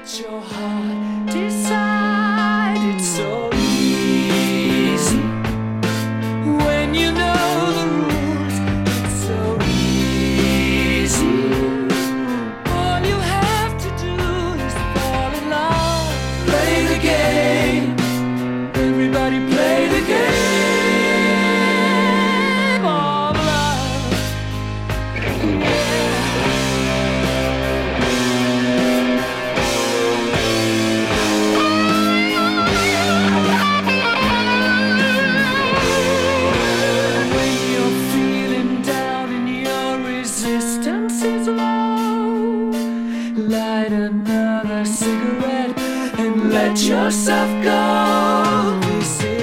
let your heart decide. It's so easy when you know the rules. It's so easy. All you have to do is fall in love. Play the game. Everybody play the game of love. When you're feeling down and your resistance is low, light another cigarette and let yourself go. This is